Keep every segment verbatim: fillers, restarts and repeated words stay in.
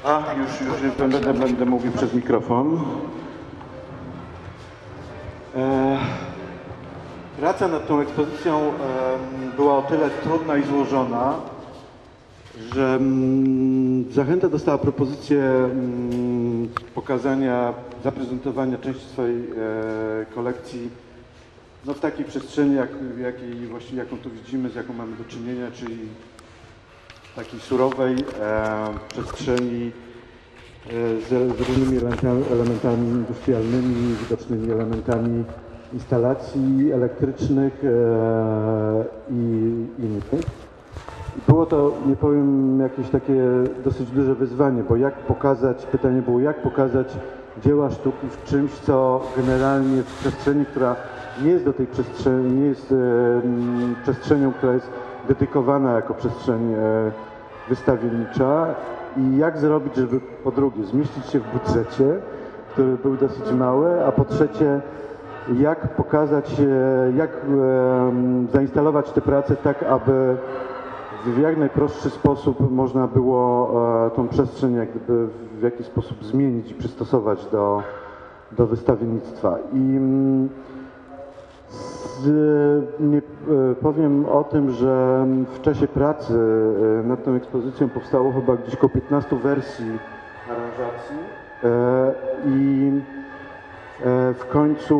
A, już, już będę, będę mówił przez mikrofon. E, praca nad tą ekspozycją e, była o tyle trudna i złożona, że mm, Zachęta dostała propozycję mm, pokazania, zaprezentowania części swojej e, kolekcji no, w takiej przestrzeni, jak, jakiej, właściwie jaką tu widzimy, z jaką mamy do czynienia, czyli takiej surowej e, przestrzeni e, z, z różnymi elementami, elementami industrialnymi, widocznymi elementami instalacji elektrycznych e, i innych. Było to, nie powiem, jakieś takie dosyć duże wyzwanie, bo jak pokazać, pytanie było, jak pokazać dzieła sztuki w czymś, co generalnie w przestrzeni, która nie jest do tej przestrzeni, nie jest e, przestrzenią, która jest dedykowana jako przestrzeń e, wystawiennicza i jak zrobić, żeby po drugie zmieścić się w budżecie, który był dosyć mały, a po trzecie jak pokazać, e, jak e, zainstalować te prace tak, aby w jak najprostszy sposób można było e, tą przestrzeń jak gdyby w jakiś sposób zmienić i przystosować do, do wystawiennictwa. I mm, z, nie, e, powiem o tym, że w czasie pracy e, nad tą ekspozycją powstało chyba gdzieś około piętnastu wersji aranżacji e, i e, w końcu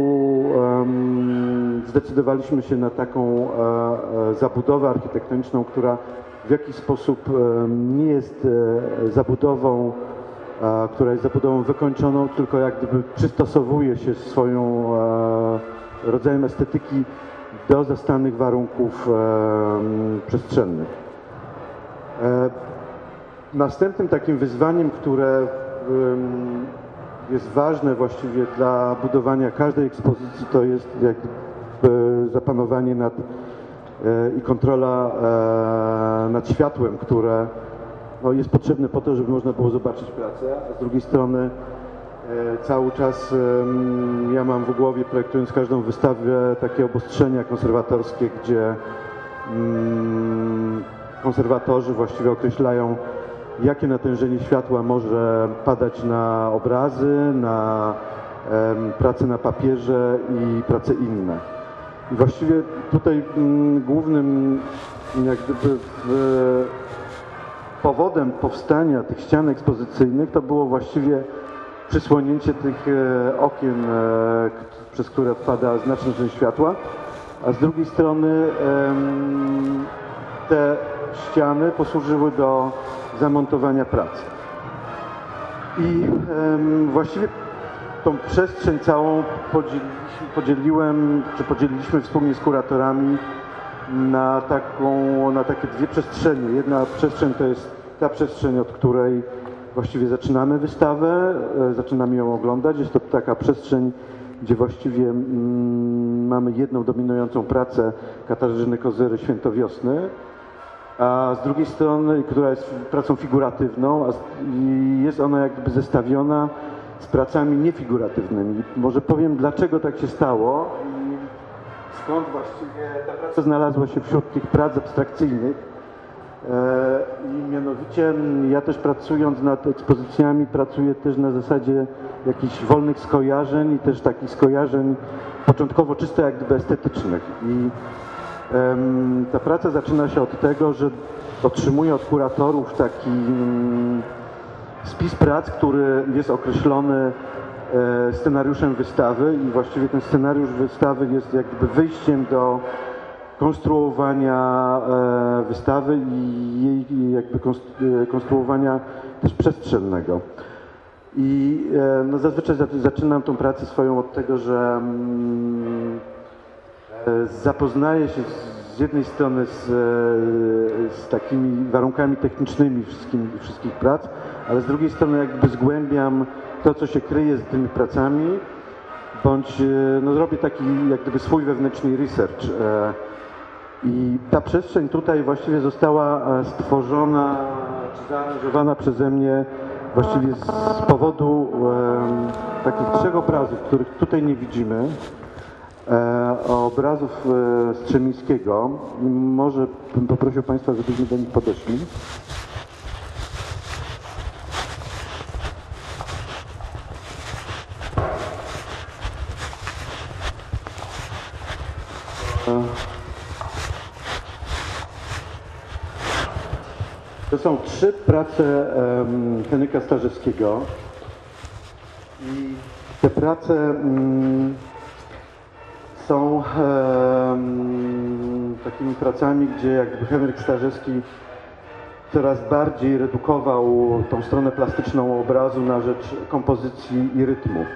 um, zdecydowaliśmy się na taką e, e, zabudowę architektoniczną, która w jakiś sposób e, nie jest e, zabudową, e, która jest zabudową wykończoną, tylko jak gdyby przystosowuje się swoją e, rodzajem estetyki do zastanych warunków e, przestrzennych. E, następnym takim wyzwaniem, które e, jest ważne właściwie dla budowania każdej ekspozycji, to jest jakby zapanowanie nad e, i kontrola e, nad światłem, które no, jest potrzebne po to, żeby można było zobaczyć pracę, a z drugiej strony e, cały czas e, ja mam w głowie, projektując każdą wystawę, takie obostrzenia konserwatorskie, gdzie mm, konserwatorzy właściwie określają, jakie natężenie światła może padać na obrazy, na em, pracę na papierze i prace inne. I właściwie tutaj m, głównym jak gdyby w, powodem powstania tych ścian ekspozycyjnych to było właściwie przysłonięcie tych e, okien, e, k- przez które wpada znaczna część światła, a z drugiej strony em, te ściany posłużyły do zamontowania pracy. I em, właściwie tą przestrzeń całą podzieliliśmy, podzieliłem, czy podzieliliśmy wspólnie z kuratorami na, taką, na takie dwie przestrzenie. Jedna przestrzeń to jest ta przestrzeń, od której właściwie zaczynamy wystawę, e, zaczynamy ją oglądać. Jest to taka przestrzeń, gdzie właściwie mm, mamy jedną dominującą pracę Katarzyny Kozyry Świętowiosny, a z drugiej strony, która jest pracą figuratywną, a z- i jest ona jakby zestawiona z pracami niefiguratywnymi. Może powiem, dlaczego tak się stało i skąd właściwie ta praca znalazła się wśród tych prac abstrakcyjnych. E, I mianowicie m, ja też pracując nad ekspozycjami pracuję też na zasadzie jakichś wolnych skojarzeń i też takich skojarzeń początkowo czysto jak gdyby estetycznych. I em, ta praca zaczyna się od tego, że otrzymuję od kuratorów taki mm, spis prac, który jest określony e, scenariuszem wystawy i właściwie ten scenariusz wystawy jest jak gdyby wyjściem do konstruowania e, wystawy i jej jakby konstru- e, konstruowania też przestrzennego. I e, no zazwyczaj za- zaczynam tą pracę swoją od tego, że mm, e, zapoznaję się z, z jednej strony z, e, z takimi warunkami technicznymi wszystkim, wszystkich prac, ale z drugiej strony jakby zgłębiam to, co się kryje z tymi pracami, bądź e, no, robię taki jak gdyby swój wewnętrzny research. E, I ta przestrzeń tutaj właściwie została e, stworzona czy zaaranżowana przeze mnie właściwie z powodu e, takich trzech obrazów, których tutaj nie widzimy. E, obrazów e, Strzemińskiego. Może bym poprosił Państwa, żebyśmy do nich podeszli. To są trzy prace um, Henryka Stażewskiego i te prace um, są um, takimi pracami, gdzie jakby Henryk Stażewski coraz bardziej redukował tą stronę plastyczną obrazu na rzecz kompozycji i rytmu.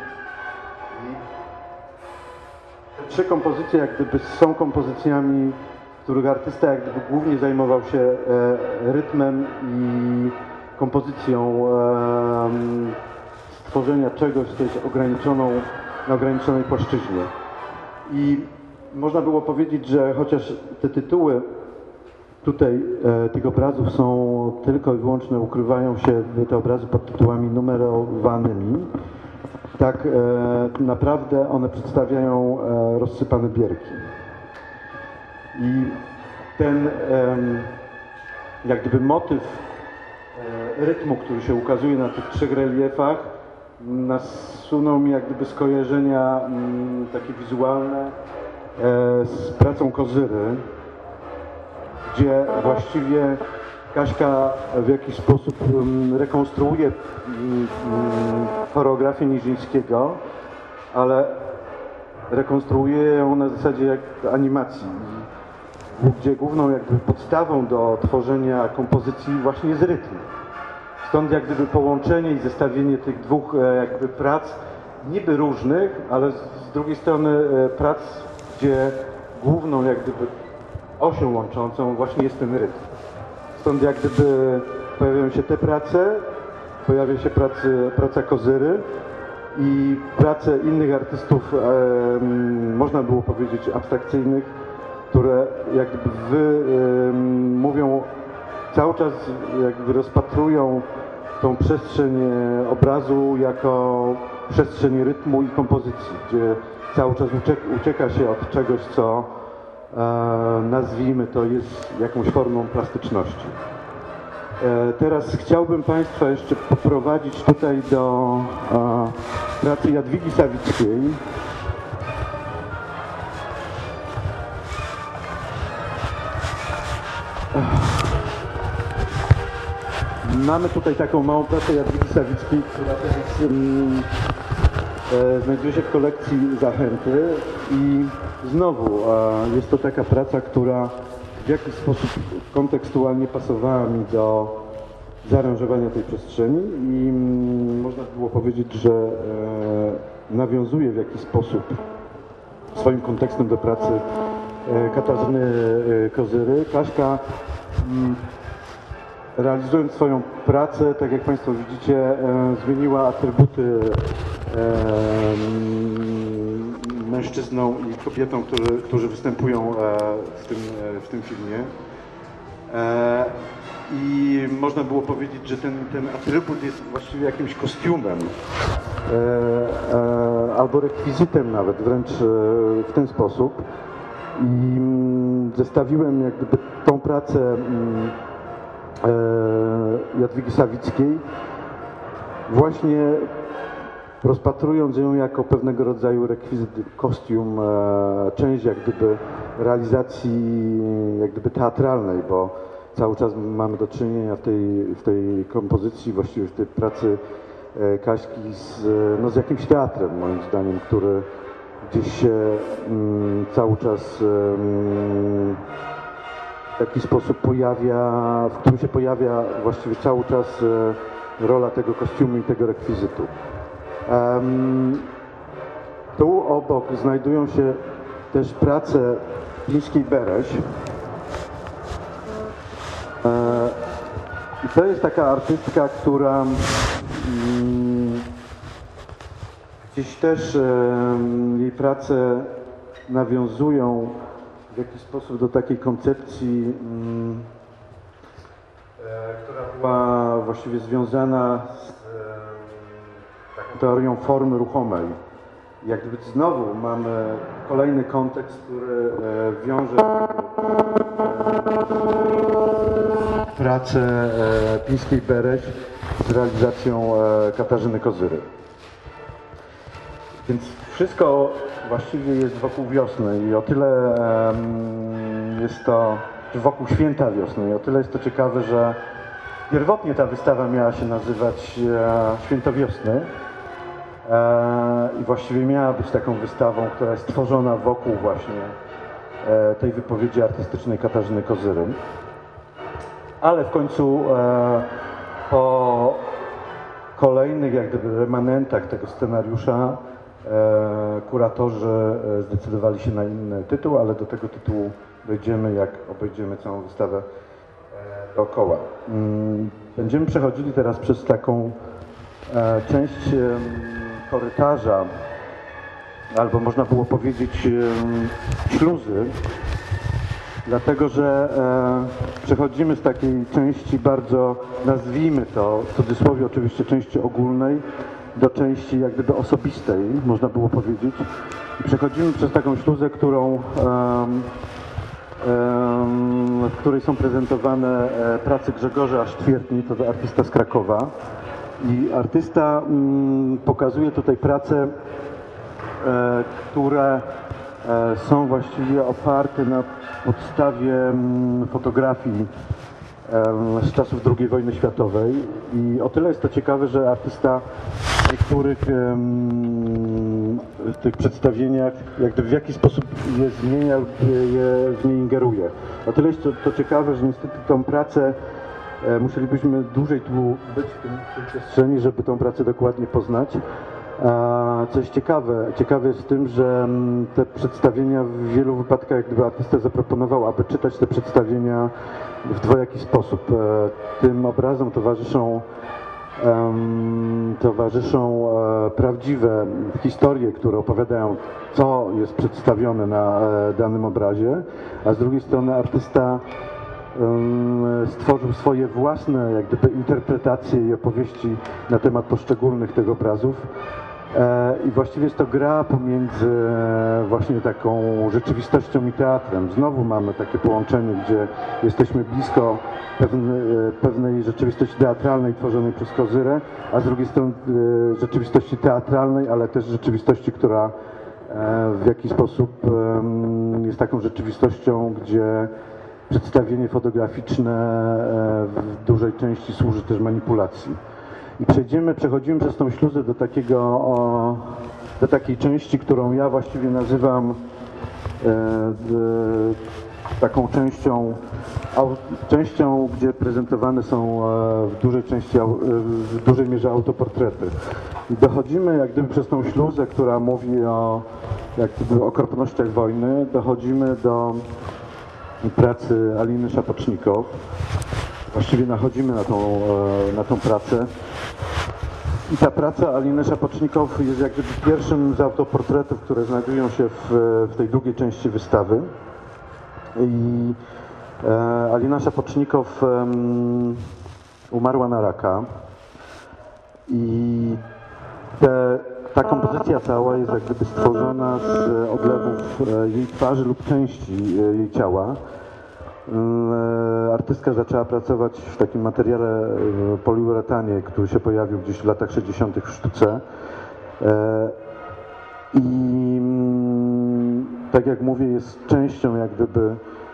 Te trzy kompozycje jak gdyby są kompozycjami, w których artysta jak gdyby głównie zajmował się e, rytmem i kompozycją e, stworzenia czegoś, co jest ograniczoną, na ograniczonej płaszczyźnie. I można było powiedzieć, że chociaż te tytuły tutaj e, tych obrazów są tylko i wyłącznie, ukrywają się te obrazy pod tytułami numerowanymi, tak e, naprawdę one przedstawiają e, rozsypane bierki. I ten e, jak gdyby motyw e, rytmu, który się ukazuje na tych trzech reliefach, nasunął mi jak gdyby skojarzenia m, takie wizualne e, z pracą Kozyry, gdzie właściwie Kaśka w jakiś sposób um, rekonstruuje um, choreografię Nizińskiego, ale rekonstruuje ją na zasadzie jak animacji, gdzie główną jakby podstawą do tworzenia kompozycji właśnie jest rytm. Stąd jak gdyby połączenie i zestawienie tych dwóch e, jakby prac, niby różnych, ale z, z drugiej strony e, prac, gdzie główną jak gdyby osią łączącą właśnie jest ten rytm. Stąd jak gdyby pojawiają się te prace, pojawia się pracy, praca Kozyry i prace innych artystów, e, można było powiedzieć abstrakcyjnych, które jak gdyby wy, e, mówią, cały czas jakby rozpatrują tą przestrzeń obrazu jako przestrzeń rytmu i kompozycji, gdzie cały czas ucieka, ucieka się od czegoś, co e, nazwijmy to jest jakąś formą plastyczności. E, teraz chciałbym Państwa jeszcze poprowadzić tutaj do e, pracy Jadwigi Sawickiej. Mamy tutaj taką małą pracę Jadwigi Sawickiej, która teraz um, e, znajduje się w kolekcji Zachęty i znowu e, jest to taka praca, która w jakiś sposób kontekstualnie pasowała mi do zaaranżowania tej przestrzeni i mm, można było powiedzieć, że e, nawiązuje w jakiś sposób swoim kontekstem do pracy e, Katarzyny e, Kozyry. Kaśka mm, realizując swoją pracę, tak jak Państwo widzicie, e, zmieniła atrybuty e, mężczyzną i kobietą, którzy, którzy występują e, w, tym, e, w tym filmie. E, I można było powiedzieć, że ten, ten atrybut jest właściwie jakimś kostiumem e, e, albo rekwizytem nawet, wręcz e, w ten sposób. I mm, zestawiłem jak gdyby tą pracę mm, Jadwigi Sawickiej, właśnie rozpatrując ją jako pewnego rodzaju rekwizyt, kostium, część jak gdyby realizacji jak gdyby teatralnej, bo cały czas mamy do czynienia w tej, w tej kompozycji, właściwie w tej pracy Kaśki z, no, z jakimś teatrem, moim zdaniem, który gdzieś się mm, cały czas mm, w jakiś sposób pojawia, w którym się pojawia właściwie cały czas e, rola tego kostiumu i tego rekwizytu. Um, tu obok znajdują się też prace Pińskiej Bereś. E, I to jest taka artystka, która mm, gdzieś też e, jej prace nawiązują w jakiś sposób do takiej koncepcji, mm, e, która była właściwie związana z e, taką teorią formy ruchomej. Jak gdyby znowu mamy kolejny kontekst, który e, wiąże e, pracę e, Pińskiej Bereś z realizacją e, Katarzyny Kozyry. Więc wszystko właściwie jest wokół wiosny i o tyle um, jest to wokół święta wiosny i o tyle jest to ciekawe, że Pierwotnie ta wystawa miała się nazywać e, Święto Wiosny e, i właściwie miała być taką wystawą, która jest tworzona wokół właśnie e, tej wypowiedzi artystycznej Katarzyny Kozyry. Ale w końcu e, po kolejnych jak gdyby remanentach tego scenariusza e, kuratorzy e, zdecydowali się na inny tytuł, ale do tego tytułu dojdziemy, jak obejdziemy całą wystawę e, dookoła. Mm, będziemy przechodzili teraz przez taką e, część e, korytarza, albo można było powiedzieć e, śluzy, dlatego że e, przechodzimy z takiej części bardzo, nazwijmy to, w cudzysłowie oczywiście, części ogólnej, do części jak gdyby osobistej, można było powiedzieć. I przechodzimy przez taką śluzę, którą, um, um, w której są prezentowane e, prace Grzegorza Sztwiertni, to artysta z Krakowa. I artysta um, pokazuje tutaj prace, e, które e, są właściwie oparte na podstawie um, fotografii z czasów drugiej wojny światowej i o tyle jest to ciekawe, że artysta w niektórych um, tych przedstawieniach jak gdyby w jakiś sposób je zmienia lub je w nie ingeruje. O tyle jest to, to ciekawe, że niestety tą pracę e, musielibyśmy dłużej tu być w, tym, w tej przestrzeni, żeby tą pracę dokładnie poznać. A coś ciekawe, ciekawe jest w tym, że te przedstawienia w wielu wypadkach jak gdyby artysta zaproponował, aby czytać te przedstawienia w dwojaki sposób. Tym obrazom towarzyszą, um, towarzyszą e, prawdziwe historie, które opowiadają, co jest przedstawione na e, danym obrazie, a z drugiej strony artysta um, stworzył swoje własne jak gdyby interpretacje i opowieści na temat poszczególnych tych obrazów. I właściwie jest to gra pomiędzy właśnie taką rzeczywistością i teatrem. Znowu mamy takie połączenie, gdzie jesteśmy blisko pewnej, pewnej rzeczywistości teatralnej tworzonej przez Kozyrę, a z drugiej strony rzeczywistości teatralnej, ale też rzeczywistości, która w jakiś sposób jest taką rzeczywistościścią, gdzie przedstawienie fotograficzne w dużej części służy też manipulacji. I przejdziemy, przechodzimy przez tą śluzę do takiego, o, do takiej części, którą ja właściwie nazywam e, e, taką częścią, au, częścią, gdzie prezentowane są e, w dużej części, au, w dużej mierze autoportrety. I dochodzimy jak gdyby przez tą śluzę, która mówi o jak gdyby okropnościach wojny, dochodzimy do pracy Aliny Szapocznikow. Właściwie nachodzimy na tą, na tą pracę. I ta praca Aliny Szapocznikow jest jak gdyby pierwszym z autoportretów, które znajdują się w, w tej drugiej części wystawy. I e, Alina Szapocznikow um, umarła na raka. I te, ta kompozycja cała jest jak gdyby stworzona z odlewów jej twarzy lub części jej ciała. Artystka zaczęła pracować w takim materiale poliuretanie, który się pojawił gdzieś w latach sześćdziesiątych w sztuce. I tak jak mówię, jest częścią jak gdyby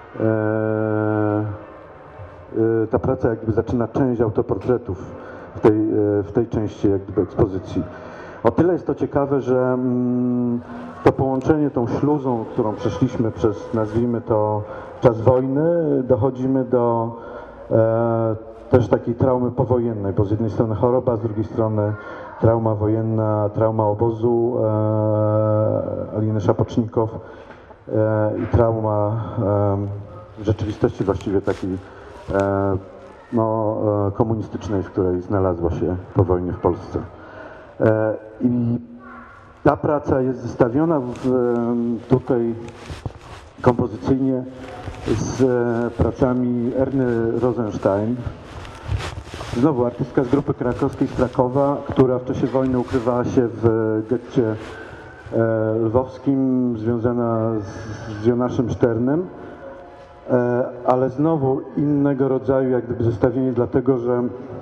ta praca jak gdyby zaczyna część autoportretów w tej, w tej części jak gdyby ekspozycji. O tyle jest to ciekawe, że to połączenie tą śluzą, którą przeszliśmy przez, nazwijmy to, czas wojny, dochodzimy do e, też takiej traumy powojennej, bo z jednej strony choroba, z drugiej strony trauma wojenna, trauma obozu e, Aliny Szapocznikow e, i trauma e, rzeczywistości właściwie takiej e, no, e, komunistycznej, w której znalazła się po wojnie w Polsce. E, I ta praca jest zestawiona w, tutaj kompozycyjnie z pracami Erny Rosenstein. Znowu artystka z grupy krakowskiej z Krakowa, która w czasie wojny ukrywała się w getcie lwowskim, związana z Jonaszem Szternem, ale znowu innego rodzaju jak gdyby zestawienie, dlatego że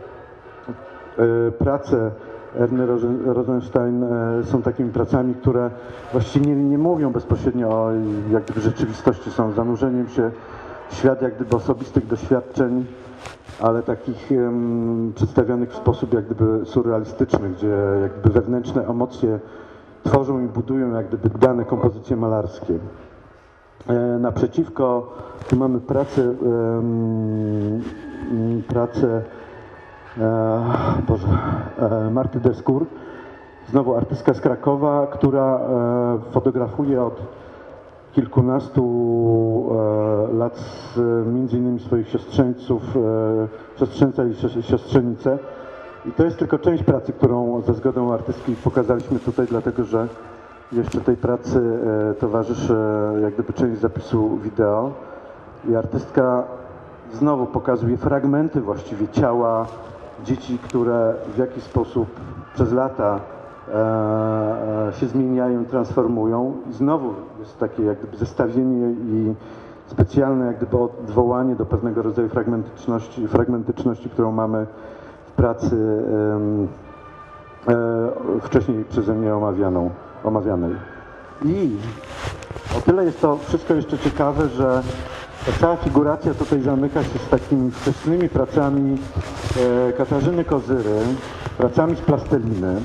prace Erny Rosenstein są takimi pracami, które właściwie nie, nie mówią bezpośrednio o jak gdyby rzeczywistości, są zanurzeniem się w świat jak gdyby osobistych doświadczeń, ale takich um, przedstawionych w sposób jak gdyby surrealistyczny, gdzie jak gdyby wewnętrzne emocje tworzą i budują jak gdyby dane kompozycje malarskie. E, naprzeciwko tu mamy pracę, um, pracę e, Boże, e, Marty Descour, znowu artystka z Krakowa, która e, fotografuje od kilkunastu e, lat z, między innymi swoich siostrzeńców, e, siostrzeńca i siostrzenice. I to jest tylko część pracy, którą ze zgodą artystki pokazaliśmy tutaj, dlatego że jeszcze tej pracy e, towarzyszy jak gdyby część zapisu wideo. I artystka znowu pokazuje fragmenty właściwie ciała dzieci, które w jakiś sposób przez lata e, się zmieniają, transformują. I znowu jest takie jak gdyby zestawienie i specjalne jak gdyby odwołanie do pewnego rodzaju fragmentyczności, fragmentyczności którą mamy w pracy e, e, wcześniej przeze mnie omawianą, omawianej. I o tyle jest to wszystko jeszcze ciekawe, że ta cała figuracja tutaj zamyka się z takimi wczesnymi pracami e, Katarzyny Kozyry, pracami z plasteliny.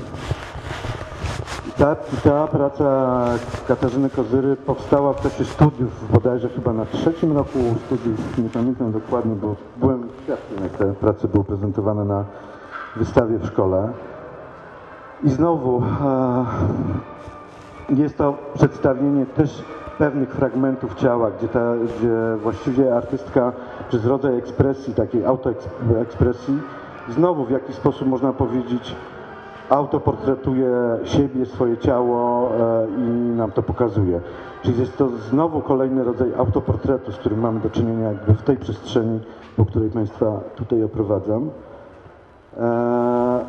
I ta, ta praca Katarzyny Kozyry powstała w czasie studiów, bodajże chyba na trzecim roku studiów, nie pamiętam dokładnie, bo byłem świadkiem, jak te prace były prezentowane na wystawie w szkole. I znowu e, jest to przedstawienie też pewnych fragmentów ciała, gdzie, ta, gdzie właściwie artystka przez rodzaj ekspresji, takiej autoekspresji, znowu w jakiś sposób można powiedzieć autoportretuje siebie, swoje ciało e, i nam to pokazuje. Czyli jest to znowu kolejny rodzaj autoportretu, z którym mamy do czynienia jakby w tej przestrzeni, po której Państwa tutaj oprowadzam. E,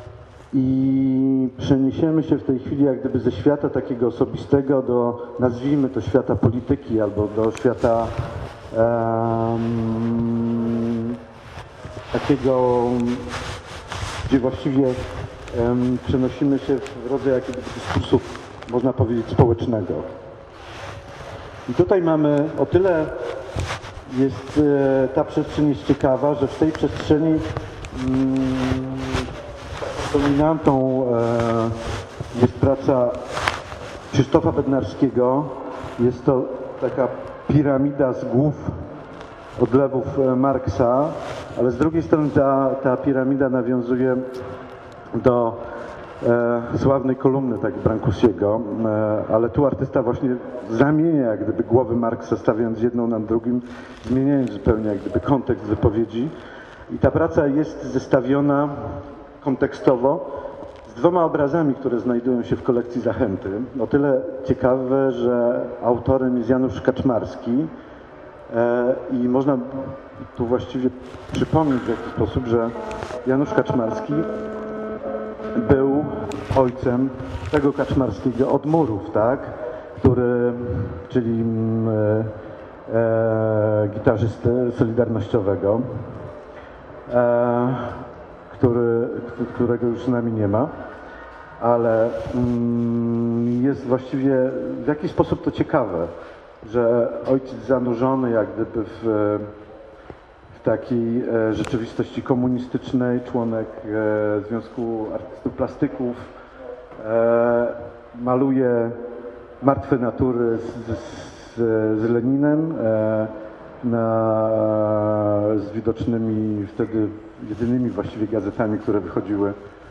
I przeniesiemy się w tej chwili jak gdyby ze świata takiego osobistego do, nazwijmy to, świata polityki albo do świata um, takiego, gdzie właściwie um, przenosimy się w rodzaj jakiegoś dyskursu, można powiedzieć, społecznego. I tutaj mamy o tyle jest e, ta przestrzeń jest ciekawa, że w tej przestrzeni mm, dominantą e, jest praca Krzysztofa Bednarskiego. Jest to taka piramida z głów odlewów e, Marksa, ale z drugiej strony ta, ta piramida nawiązuje do e, sławnej kolumny tak Brancusiego, e, ale tu artysta właśnie zamienia jak gdyby głowy Marksa, stawiając jedną nad drugim, zmieniając zupełnie jak gdyby kontekst wypowiedzi. I ta praca jest zestawiona kontekstowo z dwoma obrazami, które znajdują się w kolekcji Zachęty. O tyle ciekawe, że autorem jest Janusz Kaczmarski e, i można tu właściwie przypomnieć w jakiś sposób, że Janusz Kaczmarski był ojcem tego Kaczmarskiego od murów, tak? Który, czyli e, e, gitarzysty solidarnościowego. E, Który, którego już z nami nie ma, ale mm, jest właściwie w jakiś sposób to ciekawe, że ojciec zanurzony jak gdyby w, w takiej e, rzeczywistości komunistycznej, członek e, Związku Artystów Plastyków, e, maluje martwe natury z, z, z Leninem, e, na, z widocznymi wtedy jedynymi właściwie gazetami, które wychodziły e,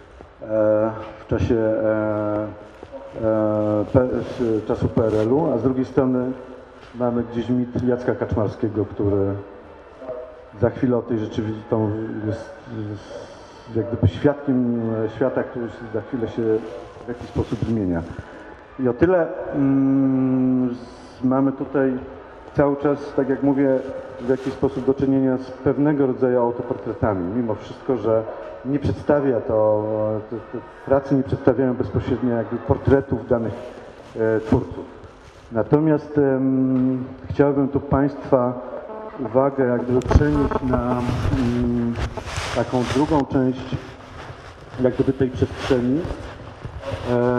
w czasie e, e, P, czasu P R L u, a z drugiej strony mamy gdzieś mit Jacka Kaczmarskiego, który za chwilę o tej rzeczywistości jest, jest jak gdyby świadkiem świata, który za chwilę się w jakiś sposób zmienia. I o tyle mm, mamy tutaj cały czas, tak jak mówię, w jakiś sposób do czynienia z pewnego rodzaju autoportretami, mimo wszystko, że nie przedstawia to, te, te prace nie przedstawiają bezpośrednio jakby portretów danych e, twórców. Natomiast e, chciałbym tu Państwa uwagę jak gdyby przenieść na m, taką drugą część jak gdyby tej przestrzeni, e,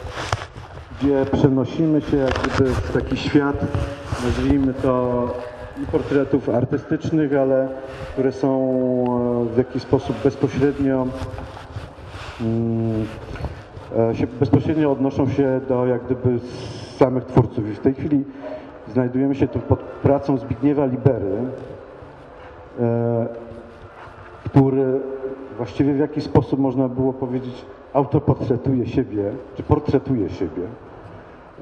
gdzie przenosimy się jak gdyby w taki świat, nazwijmy to i portretów artystycznych, ale które są e, w jakiś sposób bezpośrednio mm, e, się, bezpośrednio odnoszą się do jak gdyby samych twórców. I w tej chwili znajdujemy się tu pod pracą Zbigniewa Libery, e, który właściwie w jakiś sposób, można było powiedzieć, autoportretuje siebie, czy portretuje siebie. E,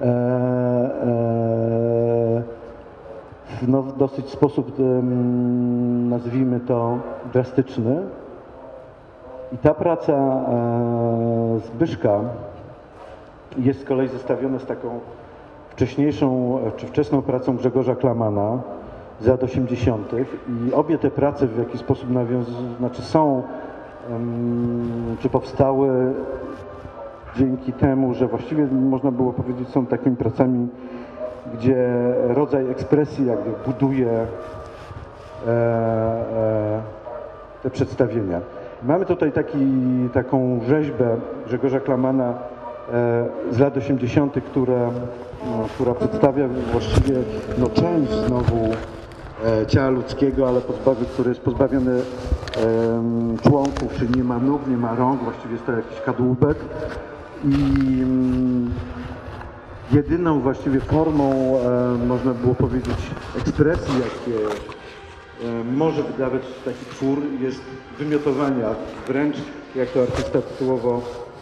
e, no, w dosyć sposób, um, nazwijmy to, drastyczny. I ta praca e, Zbyszka jest z kolei zestawiona z taką wcześniejszą, czy wczesną pracą Grzegorza Klamana z lat osiemdziesiątych. I obie te prace w jakiś sposób nawiązują, znaczy są, um, czy powstały dzięki temu, że właściwie można było powiedzieć, są takimi pracami, gdzie rodzaj ekspresji jakby buduje e, e, te przedstawienia. Mamy tutaj taki, taką rzeźbę Grzegorza Klamana e, z lat osiemdziesiątych, która, no, która przedstawia właściwie no, część znowu e, ciała ludzkiego, ale pozbawi, który jest pozbawiony e, członków, czyli nie ma nóg, nie ma rąk, właściwie jest to jakiś kadłubek. I mm, jedyną właściwie formą, e, można było powiedzieć, ekspresji, jakie e, może wydawać taki twór, jest wymiotowania, wręcz jak to artysta tytułowo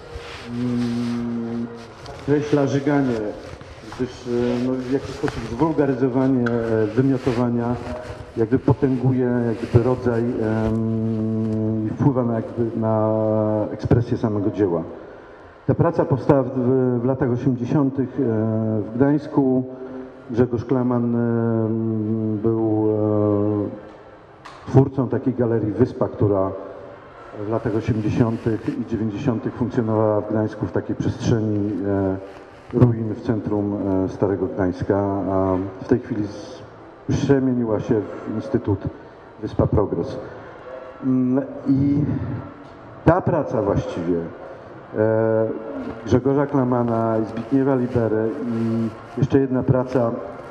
mm, kreśla żyganie, gdyż e, no, w jakiś sposób zwulgaryzowanie e, wymiotowania jakby potęguje jakby rodzaj i e, wpływa na, jakby, na ekspresję samego dzieła. Ta praca powstała w, w latach osiemdziesiątych w Gdańsku. Grzegorz Klaman był twórcą takiej galerii Wyspa, która w latach osiemdziesiątych i dziewięćdziesiątych funkcjonowała w Gdańsku w takiej przestrzeni ruin w centrum Starego Gdańska, a w tej chwili przemieniła się w Instytut Wyspa Progres. I ta praca właściwie Grzegorza Klamana i Zbigniewa Libery i jeszcze jedna praca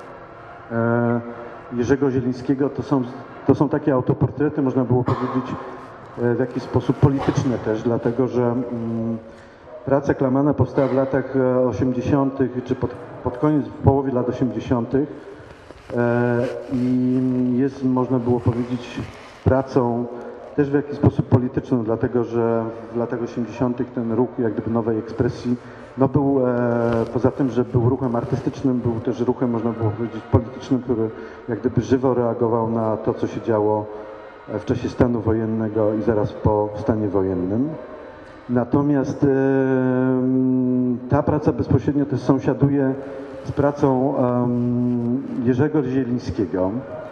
Jerzego Zielińskiego, to są, to są takie autoportrety, można było powiedzieć, w jakiś sposób polityczne też, dlatego że mm, praca Klamana powstała w latach osiemdziesiątych czy pod, pod koniec, w połowie lat osiemdziesiątych i jest, można było powiedzieć, pracą też w jakiś sposób polityczną, dlatego że w latach osiemdziesiątych ten ruch jak gdyby nowej ekspresji no był, e, poza tym, że był ruchem artystycznym, był też ruchem, można było powiedzieć, politycznym, który jak gdyby żywo reagował na to, co się działo w czasie stanu wojennego i zaraz po stanie wojennym. Natomiast e, ta praca bezpośrednio też sąsiaduje z pracą e, Jerzego Zielińskiego.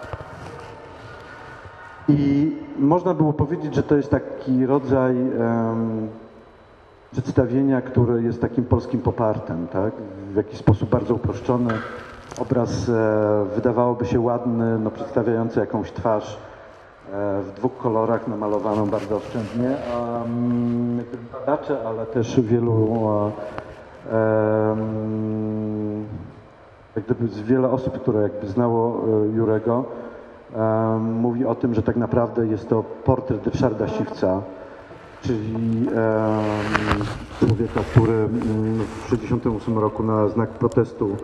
I można było powiedzieć, że to jest taki rodzaj um, przedstawienia, które jest takim polskim popartem, tak? W jakiś sposób bardzo uproszczony. Obraz e, wydawałoby się ładny, no, przedstawiający jakąś twarz e, w dwóch kolorach, namalowaną bardzo oszczędnie. A um, badacze, ale też wielu, e, e, jak gdyby z wiele osób, które jakby znało e, Jurego, Um, mówi o tym, że tak naprawdę jest to portret Ryszarda Siwca, czyli um, człowieka, który um, w tysiąc dziewięćset sześćdziesiątym ósmym roku na znak protestu um,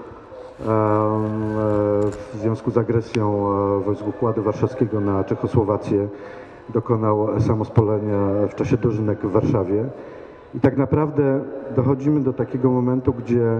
w związku z agresją um, wojsk Układu Warszawskiego na Czechosłowację dokonał samospalenia w czasie dożynek w Warszawie. I tak naprawdę dochodzimy do takiego momentu, gdzie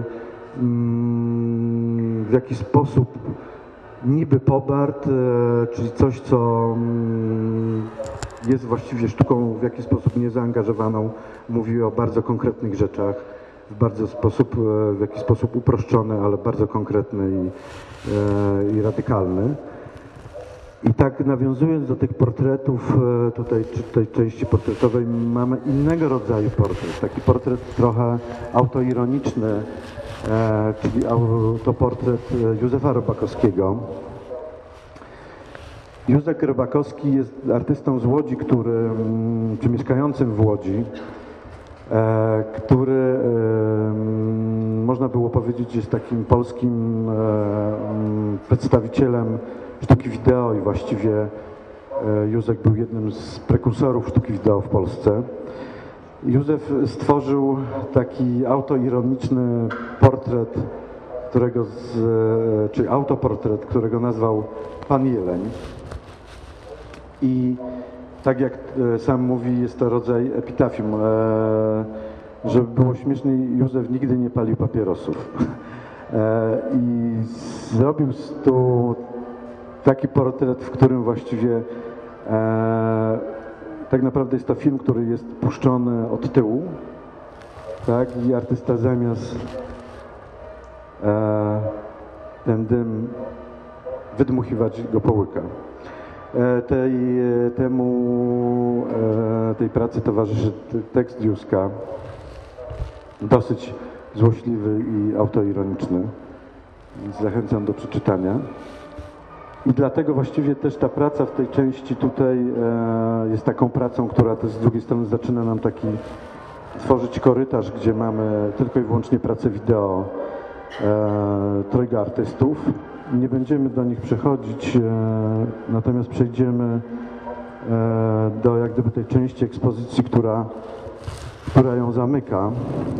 um, w jakiś sposób niby Pobart, czyli coś, co jest właściwie sztuką w jakiś sposób niezaangażowaną, mówi o bardzo konkretnych rzeczach, w bardzo sposób, w jakiś sposób uproszczony, ale bardzo konkretny i, i radykalny. I tak nawiązując do tych portretów, tutaj, czy tej części portretowej, mamy innego rodzaju portret, taki portret trochę autoironiczny, E, czyli autoportret Józefa Robakowskiego. Józef Robakowski jest artystą z Łodzi, który, czy mieszkającym w Łodzi, e, który e, można było powiedzieć jest takim polskim e, przedstawicielem sztuki wideo i właściwie Józek był jednym z prekursorów sztuki wideo w Polsce. Józef stworzył taki autoironiczny portret, którego z, czy autoportret, którego nazwał Pan Jeleń. I tak jak sam mówi, jest to rodzaj epitafium. Żeby było śmieszniej, Józef nigdy nie palił papierosów. I zrobił tu taki portret, w którym właściwie tak naprawdę jest to film, który jest puszczony od tyłu, tak? I artysta zamiast e, ten dym wydmuchiwać go połyka. E, tej, temu, e, tej pracy towarzyszy tekst Józka, dosyć złośliwy i autoironiczny, więc zachęcam do przeczytania. I dlatego właściwie też ta praca w tej części tutaj e, jest taką pracą, która też z drugiej strony zaczyna nam taki tworzyć korytarz, gdzie mamy tylko i wyłącznie pracę wideo e, trojga artystów. Nie będziemy do nich przechodzić, e, natomiast przejdziemy e, do jak gdyby tej części ekspozycji, która, która ją zamyka.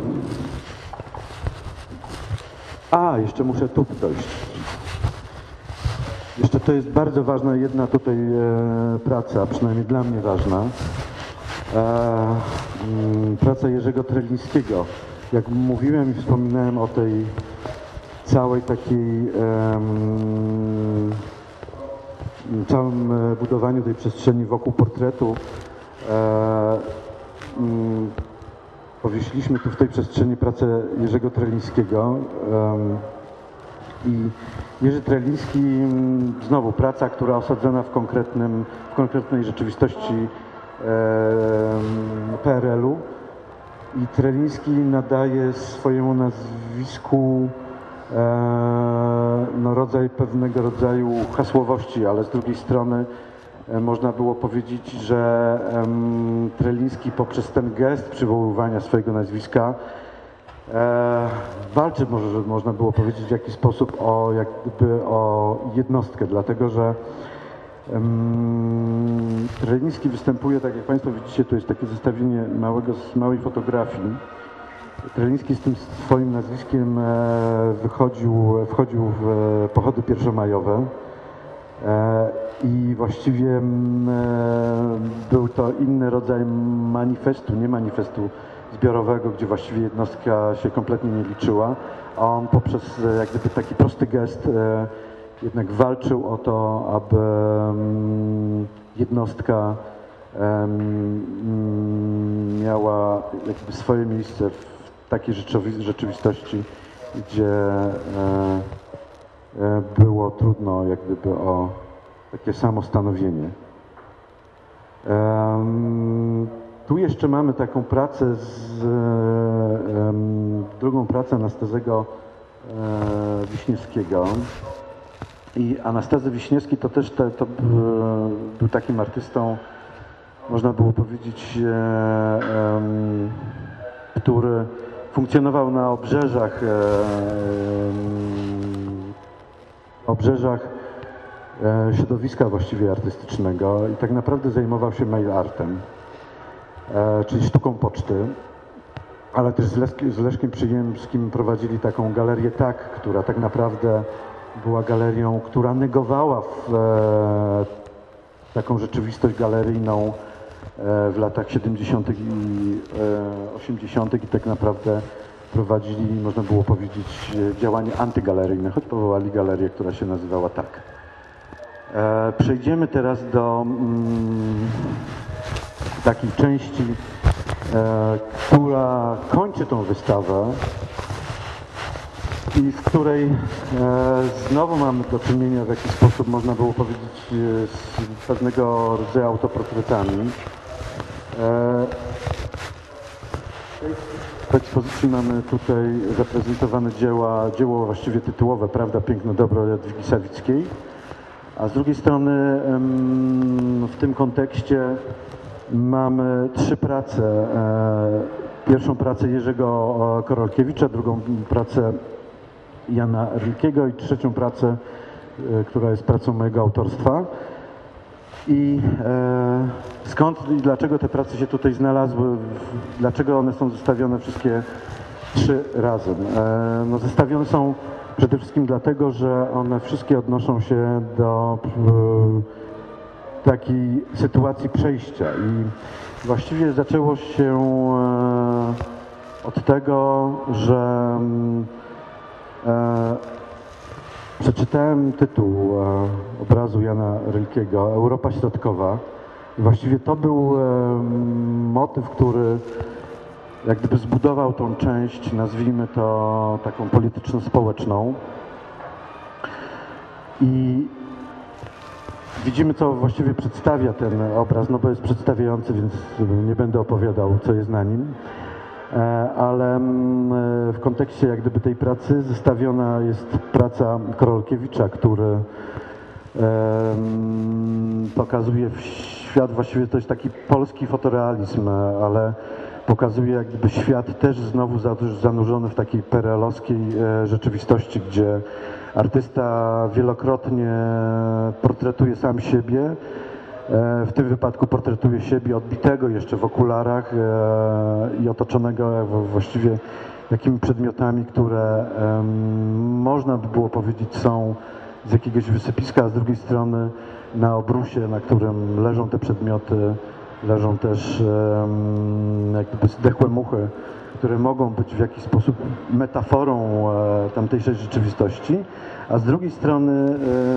A, jeszcze muszę tu dojść. Jeszcze to jest bardzo ważna jedna tutaj e, praca, przynajmniej dla mnie ważna. E, m, praca Jerzego Trelińskiego. Jak mówiłem i wspominałem o tej całej takiej, e, m, całym budowaniu tej przestrzeni wokół portretu, e, m, powiesiliśmy tu w tej przestrzeni pracę Jerzego Trelińskiego. E, I Jerzy Treliński, znowu praca, która osadzona w, konkretnym, w konkretnej rzeczywistości e, P R L u. I Treliński nadaje swojemu nazwisku e, no, rodzaj pewnego rodzaju hasłowości, ale z drugiej strony e, można było powiedzieć, że e, Treliński poprzez ten gest przywoływania swojego nazwiska E, walczy, może można było powiedzieć, w jakiś sposób o, jak gdyby o jednostkę, dlatego że um, Treliński występuje, tak jak Państwo widzicie, to jest takie zestawienie małego, z małej fotografii. Treliński z tym swoim nazwiskiem e, wychodził, wchodził w e, pochody pierwszomajowe e, i właściwie e, był to inny rodzaj manifestu, nie manifestu zbiorowego, gdzie właściwie jednostka się kompletnie nie liczyła, a on poprzez jak gdyby taki prosty gest e, jednak walczył o to, aby um, jednostka um, miała jakby swoje miejsce w takiej rzeczywi rzeczywistości, gdzie e, e, było trudno jak gdyby o takie samostanowienie. Um, Tu jeszcze mamy taką pracę z um, drugą pracę Anastazego e, Wiśniewskiego. I Anastazy Wiśniewski to też te, to był takim artystą, można było powiedzieć, e, e, który funkcjonował na obrzeżach e, e, obrzeżach e, środowiska właściwie artystycznego i tak naprawdę zajmował się mail artem. E, czyli sztuką poczty, ale też z, Lesk z Leszkiem Przyjemskim prowadzili taką galerię Tak, która tak naprawdę była galerią, która negowała w, e, taką rzeczywistość galeryjną e, w latach siedemdziesiątych i e, osiemdziesiątych i tak naprawdę prowadzili, można było powiedzieć, działanie antygaleryjne, choć powołali galerię, która się nazywała Tak. E, przejdziemy teraz do mm, takiej części, e, która kończy tą wystawę i w której e, znowu mamy do czynienia w jakiś sposób, można było powiedzieć, z pewnego rodzaju autoportretami. E, w ekspozycji mamy tutaj zaprezentowane dzieła, dzieło właściwie tytułowe, Prawda, Piękno, Dobro Jadwigi Sawickiej, a z drugiej strony em, w tym kontekście mamy trzy prace. Pierwszą pracę Jerzego Korolkiewicza, drugą pracę Jana Rilkiego i trzecią pracę e, która jest pracą mojego autorstwa. I e, skąd i dlaczego te prace się tutaj znalazły, w, dlaczego one są zestawione wszystkie trzy razem? E, no zestawione są przede wszystkim dlatego, że one wszystkie odnoszą się do e, takiej sytuacji przejścia i właściwie zaczęło się e, od tego, że e, przeczytałem tytuł e, obrazu Jana Rylkiego, Europa Środkowa. I właściwie to był e, motyw, który jak gdyby zbudował tą część, nazwijmy to taką polityczno-społeczną. I widzimy, co właściwie przedstawia ten obraz, no bo jest przedstawiający, więc nie będę opowiadał, co jest na nim. Ale w kontekście jak gdyby tej pracy zestawiona jest praca Korolkiewicza, który pokazuje świat, właściwie to jest taki polski fotorealizm, ale pokazuje jak gdyby świat też znowu zanurzony w takiej perelowskiej rzeczywistości, gdzie artysta wielokrotnie portretuje sam siebie. W tym wypadku portretuje siebie odbitego jeszcze w okularach i otoczonego właściwie jakimi przedmiotami, które można by było powiedzieć są z jakiegoś wysypiska, a z drugiej strony na obrusie, na którym leżą te przedmioty, leżą też jak gdyby zdechłe muchy, które mogą być w jakiś sposób metaforą tamtejszej rzeczywistości, a z drugiej strony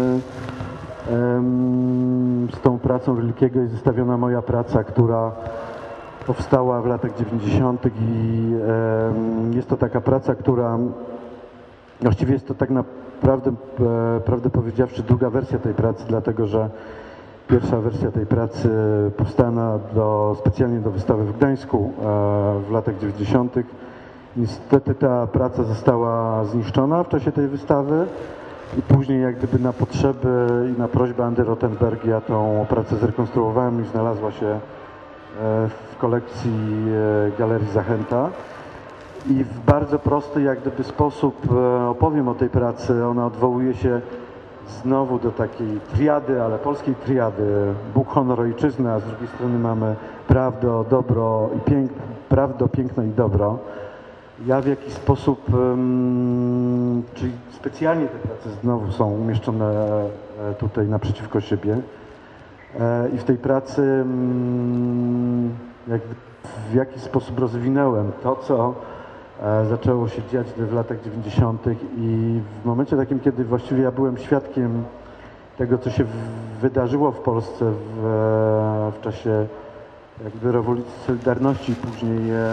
z tą pracą Rylkiego jest zestawiona moja praca, która powstała w latach dziewięćdziesiątych i jest to taka praca, która właściwie jest to tak naprawdę, prawdę powiedziawszy, druga wersja tej pracy, dlatego że pierwsza wersja tej pracy powstała do, specjalnie do wystawy w Gdańsku w latach dziewięćdziesiątych. Niestety ta praca została zniszczona w czasie tej wystawy. I później jak gdyby na potrzeby i na prośbę Andy Rothenbergia tą pracę zrekonstruowałem i znalazła się w kolekcji Galerii Zachęta. I w bardzo prosty jak gdyby sposób opowiem o tej pracy. Ona odwołuje się znowu do takiej triady, ale polskiej triady. Bóg, honor, ojczyzna, a z drugiej strony mamy prawdę, dobro i piękno, prawdę, piękno i dobro. Ja w jakiś sposób, um, czyli specjalnie te prace znowu są umieszczone tutaj naprzeciwko siebie e, i w tej pracy um, jak, w jakiś sposób rozwinąłem to, co e, zaczęło się dziać w latach dziewięćdziesiątych i w momencie takim, kiedy właściwie ja byłem świadkiem tego, co się w, wydarzyło w Polsce w, w czasie jakby rewolucji Solidarności, później e,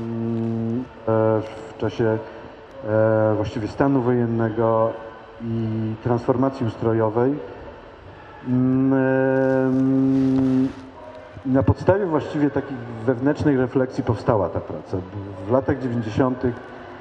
w czasie e, właściwie stanu wojennego i transformacji ustrojowej. Na podstawie właściwie takiej wewnętrznej refleksji powstała ta praca. W latach dziewięćdziesiątych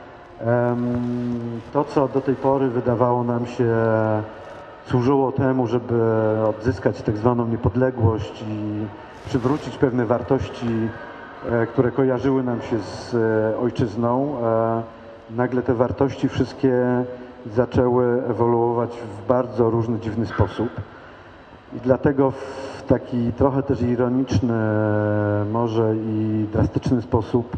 to, co do tej pory wydawało nam się służyło temu, żeby odzyskać tak zwaną niepodległość i przywrócić pewne wartości, które kojarzyły nam się z ojczyzną. Nagle te wartości wszystkie zaczęły ewoluować w bardzo różny, dziwny sposób. I dlatego w taki trochę też ironiczny, może i drastyczny sposób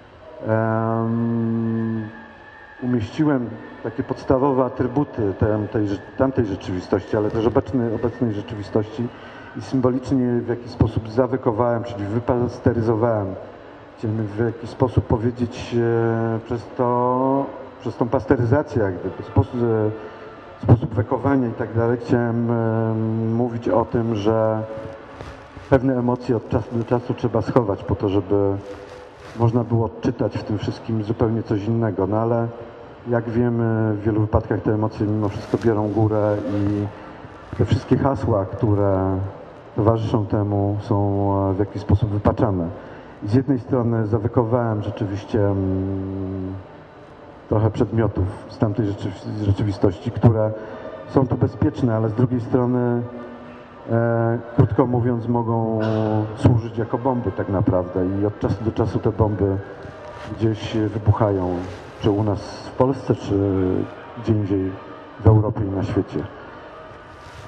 um, umieściłem takie podstawowe atrybuty tamtej, tamtej rzeczywistości, ale też obecnej, obecnej rzeczywistości i symbolicznie w jakiś sposób zawykowałem, czyli wypasteryzowałem. Chciałem w jakiś sposób powiedzieć e, przez to, przez tą pasteryzację, jak gdyby, sposób, e, sposób wekowania i tak dalej, chciałem e, mówić o tym, że pewne emocje od czasu do czasu trzeba schować po to, żeby można było odczytać w tym wszystkim zupełnie coś innego. No ale jak wiemy, w wielu wypadkach te emocje mimo wszystko biorą górę i te wszystkie hasła, które towarzyszą temu, są w jakiś sposób wypaczane. I z jednej strony zawykowałem rzeczywiście mm, trochę przedmiotów z tamtej rzeczywistości, które są tu bezpieczne, ale z drugiej strony, e, krótko mówiąc, mogą służyć jako bomby tak naprawdę i od czasu do czasu te bomby gdzieś wybuchają, czy u nas w Polsce, czy gdzie indziej w Europie i na świecie.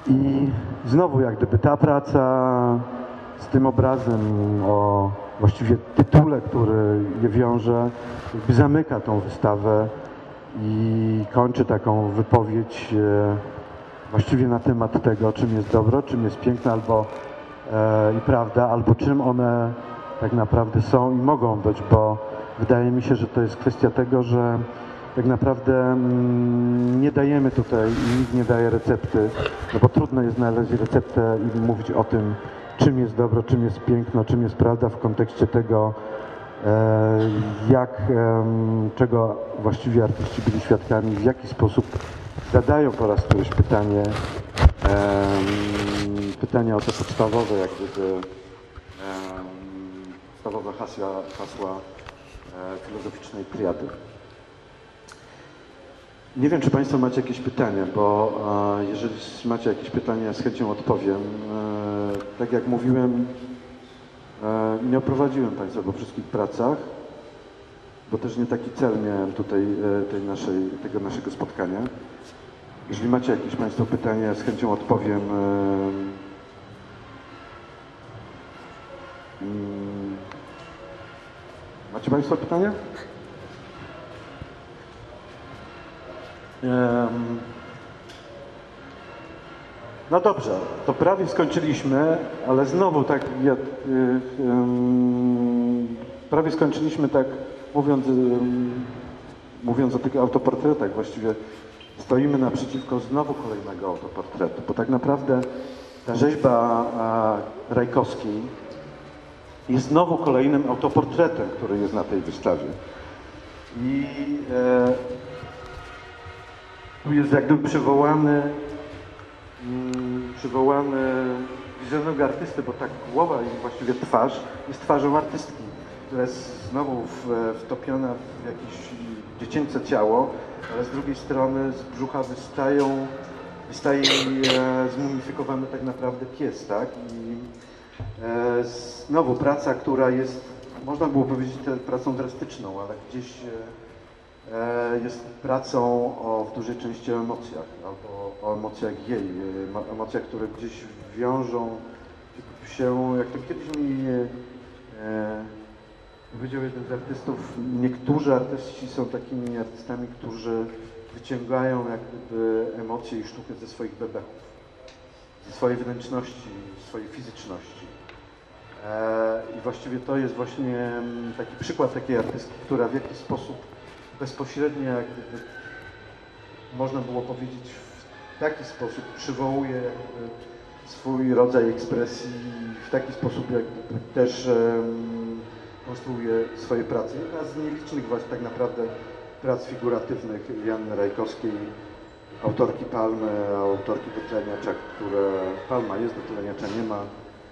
I znowu jak gdyby ta praca z tym obrazem o właściwie tytule, który je wiąże, jakby zamyka tą wystawę i kończy taką wypowiedź e, właściwie na temat tego, czym jest dobro, czym jest piękno albo e, i prawda, albo czym one tak naprawdę są i mogą być, bo wydaje mi się, że to jest kwestia tego, że tak naprawdę mm, nie dajemy tutaj i nikt nie daje recepty, no bo trudno jest znaleźć receptę i mówić o tym, czym jest dobro, czym jest piękno, czym jest prawda w kontekście tego, e, jak, e, czego właściwie artyści byli świadkami, w jaki sposób zadają po raz któryś pytanie, e, pytania o te podstawowe, jak gdyby, e, podstawowe hasła, hasła e, filozoficznej triady. Nie wiem, czy Państwo macie jakieś pytania, bo e, jeżeli macie jakieś pytania, z chęcią odpowiem. E, tak jak mówiłem, e, nie oprowadziłem Państwa po wszystkich pracach, bo też nie taki cel miałem tutaj e, tej naszej, tego naszego spotkania. Jeżeli macie jakieś Państwo pytania, z chęcią odpowiem. E, mm, macie Państwo pytania? No dobrze, to prawie skończyliśmy, ale znowu tak, ja, y, y, prawie skończyliśmy tak, mówiąc, y, mówiąc o tych autoportretach, właściwie stoimy naprzeciwko znowu kolejnego autoportretu, bo tak naprawdę ta rzeźba a, Rajkowskiej jest znowu kolejnym autoportretem, który jest na tej wystawie. I e, tu jest jak gdyby przywołany, mm, przywołany wizerunek artysty, bo tak głowa i właściwie twarz jest twarzą artystki, która jest znowu w, wtopiona w jakieś dziecięce ciało, ale z drugiej strony z brzucha wystają, wystaje e, zmumifikowany tak naprawdę pies, tak? I e, znowu praca, która jest, można było powiedzieć, pracą drastyczną, ale gdzieś e, jest pracą o w dużej części o emocjach, albo o emocjach jej, emocjach, które gdzieś wiążą się, jak to kiedyś mi e, powiedział jeden z artystów, niektórzy artyści są takimi artystami, którzy wyciągają jak gdyby emocje i sztukę ze swoich bebechów, ze swojej wnętrzności, swojej fizyczności. E, I właściwie to jest właśnie taki przykład takiej artystki, która w jakiś sposób bezpośrednio, jak gdyby, można było powiedzieć, w taki sposób przywołuje swój rodzaj ekspresji i w taki sposób jak gdyby też um, konstruuje swoje prace. Jedna z nielicznych właśnie tak naprawdę prac figuratywnych Joanny Rajkowskiej, autorki Palmy, autorki Dotleniacza, które Palma jest, Dotleniacza nie ma,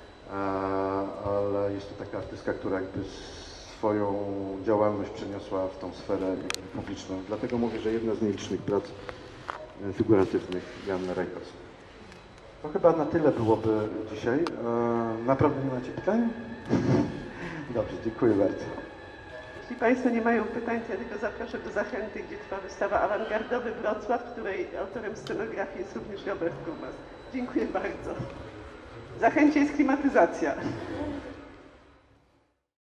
ale jest to taka artystka, która jakby swoją działalność przeniosła w tą sferę publiczną. Dlatego mówię, że jedna z nielicznych prac figuratywnych Joanny Rajkowskiej. To chyba na tyle byłoby dzisiaj. Naprawdę nie macie pytań? Dobrze, dziękuję bardzo. Jeśli Państwo nie mają pytań, to ja tylko zaproszę do Zachęty, gdzie trwa wystawa Awangardowy Wrocław, której autorem scenografii jest również Robert Kumas. Dziękuję bardzo. W Zachęcie jest klimatyzacja.